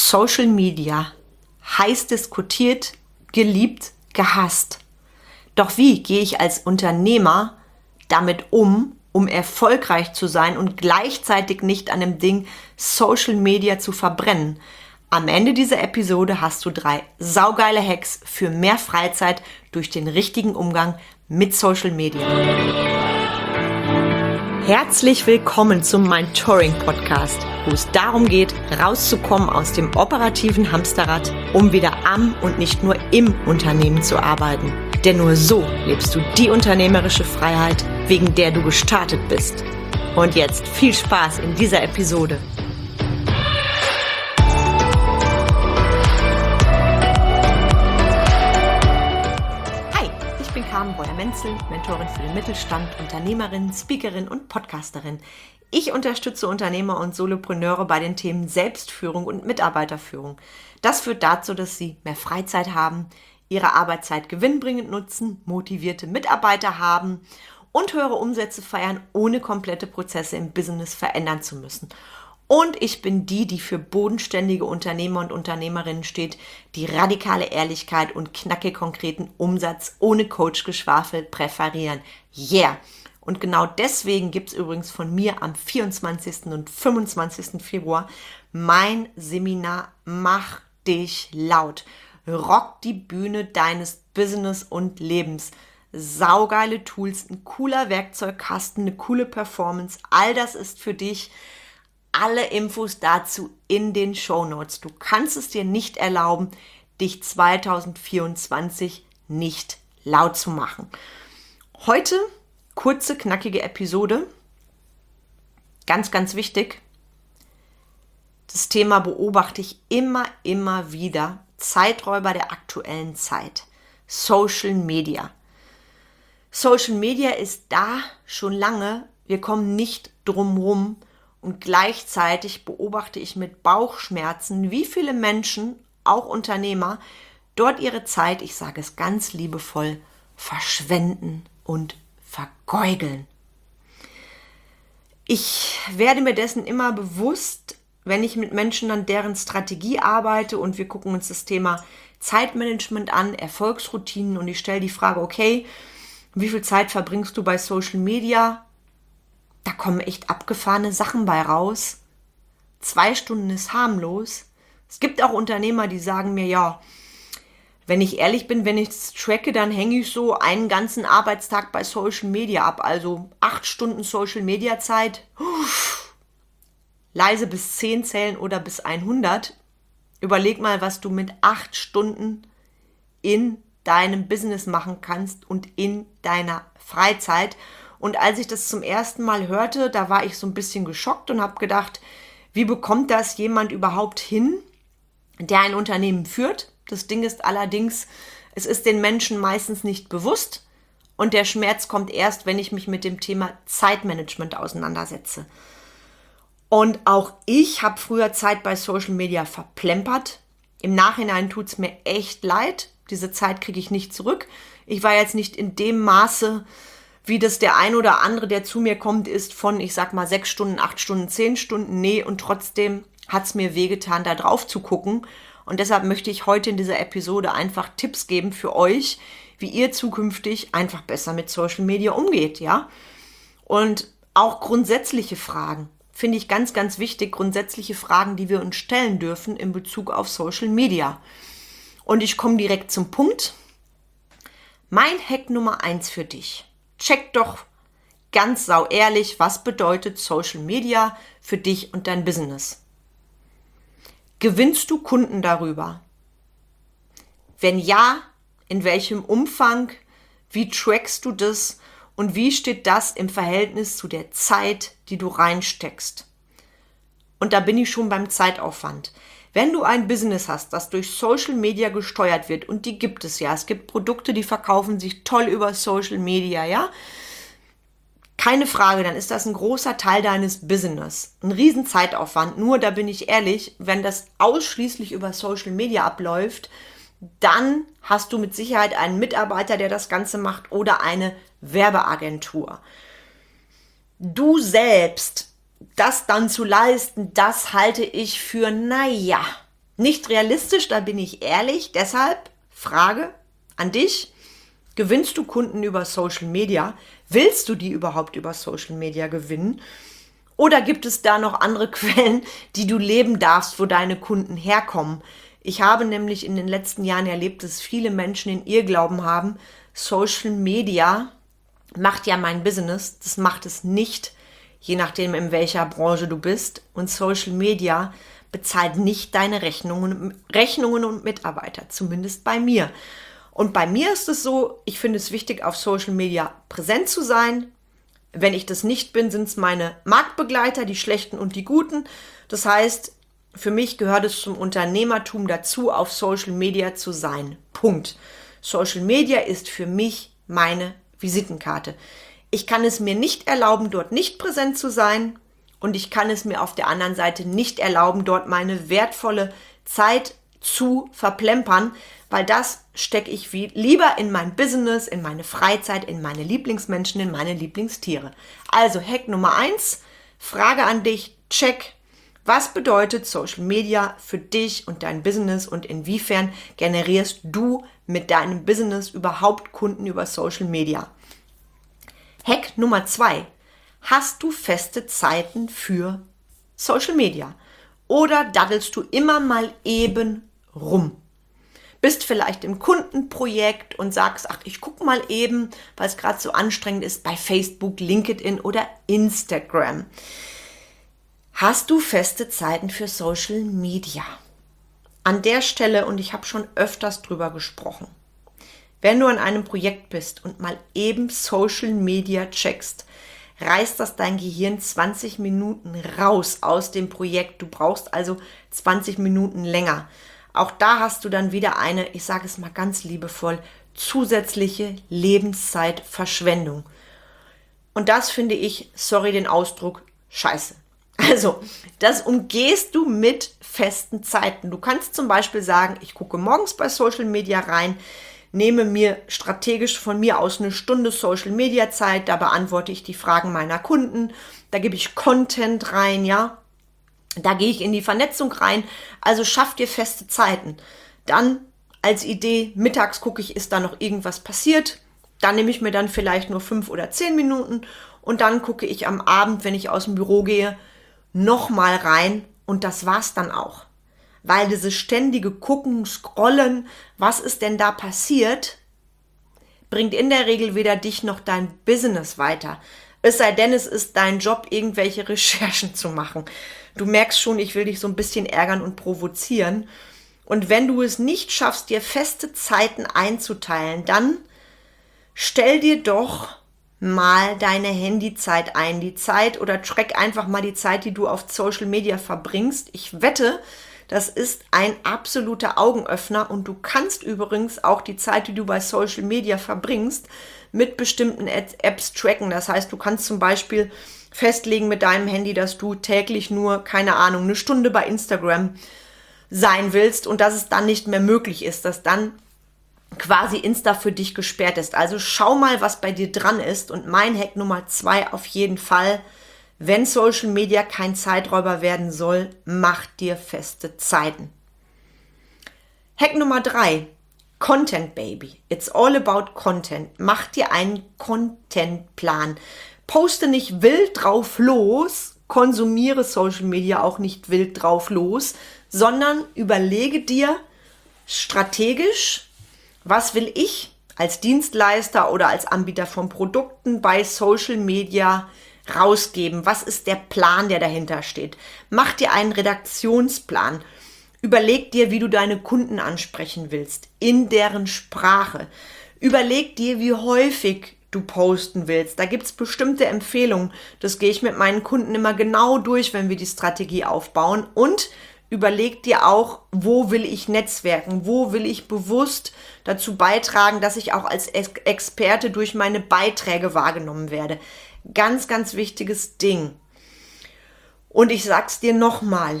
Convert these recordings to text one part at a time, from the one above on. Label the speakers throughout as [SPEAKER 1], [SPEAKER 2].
[SPEAKER 1] Social Media, heiß diskutiert, geliebt, gehasst. Doch wie gehe ich als Unternehmer damit um erfolgreich zu sein und gleichzeitig nicht an dem Ding Social Media zu verbrennen? Am Ende dieser Episode hast du 3 saugeile Hacks für mehr Freizeit durch den richtigen Umgang mit Social Media. Herzlich willkommen zum Mentoring-Podcast, wo es darum geht, rauszukommen aus dem operativen Hamsterrad, um wieder am und nicht nur im Unternehmen zu arbeiten. Denn nur so lebst du die unternehmerische Freiheit, wegen der du gestartet bist. Und jetzt viel Spaß in dieser Episode. Ich bin Carmen Breuer-Menzel, Mentorin für den Mittelstand, Unternehmerin, Speakerin und Podcasterin. Ich unterstütze Unternehmer und Solopreneure bei den Themen Selbstführung und Mitarbeiterführung. Das führt dazu, dass sie mehr Freizeit haben, ihre Arbeitszeit gewinnbringend nutzen, motivierte Mitarbeiter haben und höhere Umsätze feiern, ohne komplette Prozesse im Business verändern zu müssen. Und ich bin die für bodenständige Unternehmer und Unternehmerinnen steht, die radikale Ehrlichkeit und knackig konkreten Umsatz ohne Coach-Geschwafel präferieren. Yeah! Und genau deswegen gibt es übrigens von mir am 24. und 25. Februar mein Seminar Mach dich laut. Rock die Bühne deines Business und Lebens. Saugeile Tools, ein cooler Werkzeugkasten, eine coole Performance. All das ist für dich. Alle Infos dazu in den Shownotes. Du kannst es dir nicht erlauben, dich 2024 nicht laut zu machen. Heute kurze, knackige Episode. Ganz, ganz wichtig. Das Thema beobachte ich immer wieder. Zeiträuber der aktuellen Zeit. Social Media. Social Media ist da schon lange. Wir kommen nicht drum rum. Und gleichzeitig beobachte ich mit Bauchschmerzen, wie viele Menschen, auch Unternehmer, dort ihre Zeit, ich sage es ganz liebevoll, verschwenden und vergeugeln. Ich werde mir dessen immer bewusst, wenn ich mit Menschen an deren Strategie arbeite und wir gucken uns das Thema Zeitmanagement an, Erfolgsroutinen und ich stelle die Frage, okay, wie viel Zeit verbringst du bei Social Media? Da kommen echt abgefahrene Sachen bei raus. 2 Stunden ist harmlos. Es gibt auch Unternehmer, die sagen mir, ja, wenn ich ehrlich bin, wenn ich es tracke, dann hänge ich so einen ganzen Arbeitstag bei Social Media ab. Also 8 Stunden Social Media Zeit. Leise bis 10 zählen oder bis 100. Überleg mal, was du mit 8 Stunden in deinem Business machen kannst und in deiner Freizeit. Und als ich das zum ersten Mal hörte, da war ich so ein bisschen geschockt und habe gedacht, wie bekommt das jemand überhaupt hin, der ein Unternehmen führt? Das Ding ist allerdings, es ist den Menschen meistens nicht bewusst und der Schmerz kommt erst, wenn ich mich mit dem Thema Zeitmanagement auseinandersetze. Und auch ich habe früher Zeit bei Social Media verplempert. Im Nachhinein tut es mir echt leid. Diese Zeit kriege ich nicht zurück. Ich war jetzt nicht in dem Maße, wie das der ein oder andere, der zu mir kommt, ist von, ich sag mal, 6 Stunden, 8 Stunden, 10 Stunden. Nee, und trotzdem hat es mir wehgetan, da drauf zu gucken. Und deshalb möchte ich heute in dieser Episode einfach Tipps geben für euch, wie ihr zukünftig einfach besser mit Social Media umgeht, ja? Und auch grundsätzliche Fragen, finde ich ganz, ganz wichtig, grundsätzliche Fragen, die wir uns stellen dürfen in Bezug auf Social Media. Und ich komme direkt zum Punkt. Mein Hack Nummer 1 für dich. Check doch ganz sau ehrlich, was bedeutet Social Media für dich und dein Business? Gewinnst du Kunden darüber? Wenn ja, in welchem Umfang? Wie trackst du das? Und wie steht das im Verhältnis zu der Zeit, die du reinsteckst? Und da bin ich schon beim Zeitaufwand. Wenn du ein Business hast, das durch Social Media gesteuert wird, und die gibt es ja, es gibt Produkte, die verkaufen sich toll über Social Media, ja, keine Frage, dann ist das ein großer Teil deines Business. Ein riesen Zeitaufwand, nur da bin ich ehrlich, wenn das ausschließlich über Social Media abläuft, dann hast du mit Sicherheit einen Mitarbeiter, der das Ganze macht oder eine Werbeagentur. Du selbst das dann zu leisten, das halte ich für, naja, Nicht realistisch, da bin ich ehrlich. Deshalb Frage an dich: Gewinnst du Kunden über Social Media? Willst du die überhaupt über Social Media gewinnen? Oder gibt es da noch andere Quellen, die du leben darfst, wo deine Kunden herkommen? Ich habe nämlich in den letzten Jahren erlebt, dass viele Menschen den Irrglauben haben, Social Media macht ja mein Business. Das macht es nicht, je nachdem, in welcher Branche du bist. Und Social Media bezahlt nicht deine Rechnungen und Mitarbeiter, zumindest bei mir. Und bei mir ist es so, ich finde es wichtig, auf Social Media präsent zu sein. Wenn ich das nicht bin, sind es meine Marktbegleiter, die Schlechten und die Guten. Das heißt, für mich gehört es zum Unternehmertum dazu, auf Social Media zu sein. Punkt. Social Media ist für mich meine Visitenkarte. Ich kann es mir nicht erlauben, dort nicht präsent zu sein, und ich kann es mir auf der anderen Seite nicht erlauben, dort meine wertvolle Zeit zu verplempern, weil das stecke ich lieber in mein Business, in meine Freizeit, in meine Lieblingsmenschen, in meine Lieblingstiere. Also Hack Nummer 1, Frage an dich, check. Was bedeutet Social Media für dich und dein Business und inwiefern generierst du mit deinem Business überhaupt Kunden über Social Media? Hack Nummer 2. Hast du feste Zeiten für Social Media? Oder daddelst du immer mal eben rum? Bist vielleicht im Kundenprojekt und sagst, ach, ich gucke mal eben, weil es gerade so anstrengend ist, bei Facebook, LinkedIn oder Instagram. Hast du feste Zeiten für Social Media? An der Stelle, und ich habe schon öfters drüber gesprochen, wenn du an einem Projekt bist und mal eben Social Media checkst, reißt das dein Gehirn 20 Minuten raus aus dem Projekt. Du brauchst also 20 Minuten länger. Auch da hast du dann wieder eine, ich sage es mal ganz liebevoll, zusätzliche Lebenszeitverschwendung. Und das finde ich, sorry den Ausdruck, scheiße. Also, das umgehst du mit festen Zeiten. Du kannst zum Beispiel sagen, ich gucke morgens bei Social Media rein, nehme mir strategisch von mir aus eine Stunde Social Media Zeit, da beantworte ich die Fragen meiner Kunden, da gebe ich Content rein, ja, da gehe ich in die Vernetzung rein, also schaff dir feste Zeiten. Dann als Idee, mittags gucke ich, ist da noch irgendwas passiert, dann nehme ich mir dann vielleicht nur 5 oder 10 Minuten und dann gucke ich am Abend, wenn ich aus dem Büro gehe, nochmal rein und das war's dann auch. Weil dieses ständige Gucken, Scrollen, was ist denn da passiert, bringt in der Regel weder dich noch dein Business weiter. Es sei denn, es ist dein Job, irgendwelche Recherchen zu machen. Du merkst schon, ich will dich so ein bisschen ärgern und provozieren. Und wenn du es nicht schaffst, dir feste Zeiten einzuteilen, dann stell dir doch mal deine Handyzeit ein. Die Zeit oder track einfach mal die Zeit, die du auf Social Media verbringst. Ich wette, das ist ein absoluter Augenöffner und du kannst übrigens auch die Zeit, die du bei Social Media verbringst, mit bestimmten Apps tracken. Das heißt, du kannst zum Beispiel festlegen mit deinem Handy, dass du täglich nur, keine Ahnung, eine Stunde bei Instagram sein willst und dass es dann nicht mehr möglich ist, dass dann quasi Insta für dich gesperrt ist. Also schau mal, was bei dir dran ist. Und mein Hack Nummer 2 auf jeden Fall: Wenn Social Media kein Zeiträuber werden soll, mach dir feste Zeiten. Hack Nummer 3. Content Baby. It's all about Content. Mach dir einen Contentplan. Poste nicht wild drauf los, konsumiere Social Media auch nicht wild drauf los, sondern überlege dir strategisch, was will ich als Dienstleister oder als Anbieter von Produkten bei Social Media rausgeben? Was ist der Plan, der dahinter steht? Mach dir einen Redaktionsplan. Überleg dir, wie du deine Kunden ansprechen willst, in deren Sprache. Überleg dir, wie häufig du posten willst. Da gibt es bestimmte Empfehlungen. Das gehe ich mit meinen Kunden immer genau durch, wenn wir die Strategie aufbauen. Und überleg dir auch, wo will ich netzwerken? Wo will ich bewusst dazu beitragen, dass ich auch als Experte durch meine Beiträge wahrgenommen werde? Ganz, ganz wichtiges Ding. Und ich sag's dir nochmal,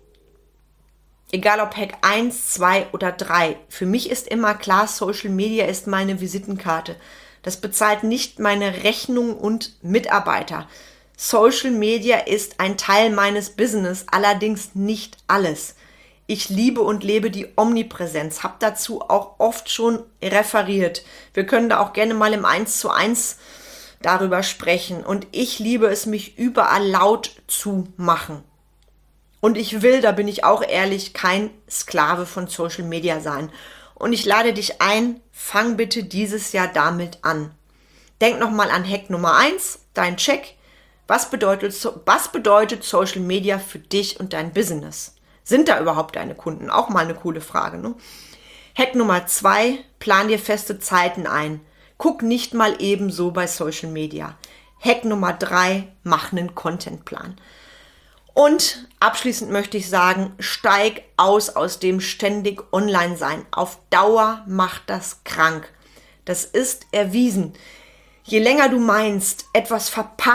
[SPEAKER 1] egal ob Hack 1, 2 oder 3, für mich ist immer klar, Social Media ist meine Visitenkarte. Das bezahlt nicht meine Rechnung und Mitarbeiter. Social Media ist ein Teil meines Business, allerdings nicht alles. Ich liebe und lebe die Omnipräsenz, habe dazu auch oft schon referiert. Wir können da auch gerne mal im 1:1 darüber sprechen. Und ich liebe es, mich überall laut zu machen. Und ich will, da bin ich auch ehrlich, kein Sklave von Social Media sein. Und ich lade dich ein, fang bitte dieses Jahr damit an. Denk nochmal an Hack Nummer 1, dein Check. Was bedeutet Social Media für dich und dein Business? Sind da überhaupt deine Kunden? Auch mal eine coole Frage, ne? Hack Nummer 2, plan dir feste Zeiten ein. Guck nicht mal ebenso bei Social Media. Hack Nummer 3, mach einen Contentplan. Und abschließend möchte ich sagen, steig aus dem ständig Online-Sein. Auf Dauer macht das krank. Das ist erwiesen. Je länger du meinst, etwas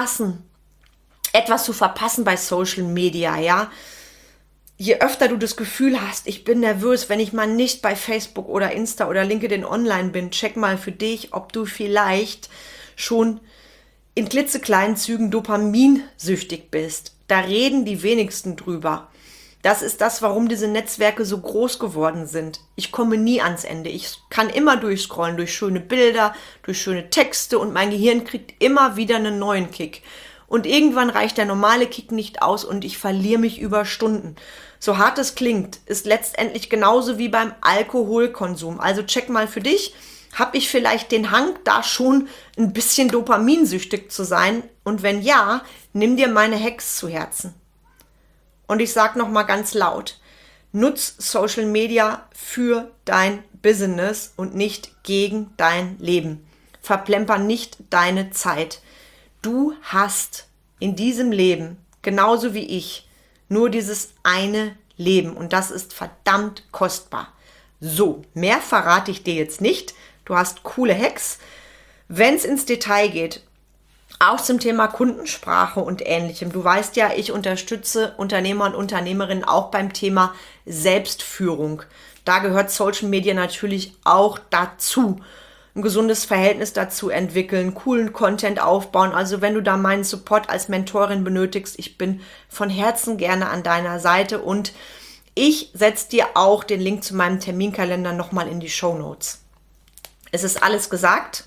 [SPEAKER 1] zu verpassen bei Social Media, ja, je öfter du das Gefühl hast, ich bin nervös, wenn ich mal nicht bei Facebook oder Insta oder LinkedIn online bin, check mal für dich, ob du vielleicht schon in klitzekleinen Zügen dopaminsüchtig bist. Da reden die wenigsten drüber. Das ist das, warum diese Netzwerke so groß geworden sind. Ich komme nie ans Ende. Ich kann immer durchscrollen, durch schöne Bilder, durch schöne Texte und mein Gehirn kriegt immer wieder einen neuen Kick. Und irgendwann reicht der normale Kick nicht aus und ich verliere mich über Stunden. So hart es klingt, ist letztendlich genauso wie beim Alkoholkonsum. Also check mal für dich, habe ich vielleicht den Hang, da schon ein bisschen dopaminsüchtig zu sein? Und wenn ja, nimm dir meine Hacks zu Herzen. Und ich sage nochmal ganz laut, nutz Social Media für dein Business und nicht gegen dein Leben. Verplemper nicht deine Zeit. Du hast in diesem Leben, genauso wie ich, nur dieses eine Leben und das ist verdammt kostbar. So, mehr verrate ich dir jetzt nicht. Du hast coole Hacks. Wenn es ins Detail geht, auch zum Thema Kundensprache und Ähnlichem. Du weißt ja, ich unterstütze Unternehmer und Unternehmerinnen auch beim Thema Selbstführung. Da gehört Social Media natürlich auch dazu. Ein gesundes Verhältnis dazu entwickeln, coolen Content aufbauen. Also wenn du da meinen Support als Mentorin benötigst, ich bin von Herzen gerne an deiner Seite und ich setze dir auch den Link zu meinem Terminkalender nochmal in die Shownotes. Es ist alles gesagt.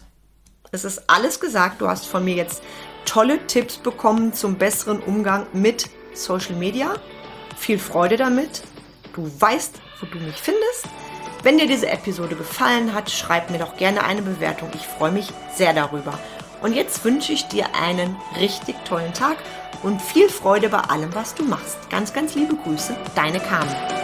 [SPEAKER 1] Du hast von mir jetzt tolle Tipps bekommen zum besseren Umgang mit Social Media. Viel Freude damit. Du weißt, wo du mich findest. Wenn dir diese Episode gefallen hat, schreib mir doch gerne eine Bewertung. Ich freue mich sehr darüber. Und jetzt wünsche ich dir einen richtig tollen Tag und viel Freude bei allem, was du machst. Ganz, ganz liebe Grüße, deine Carmen.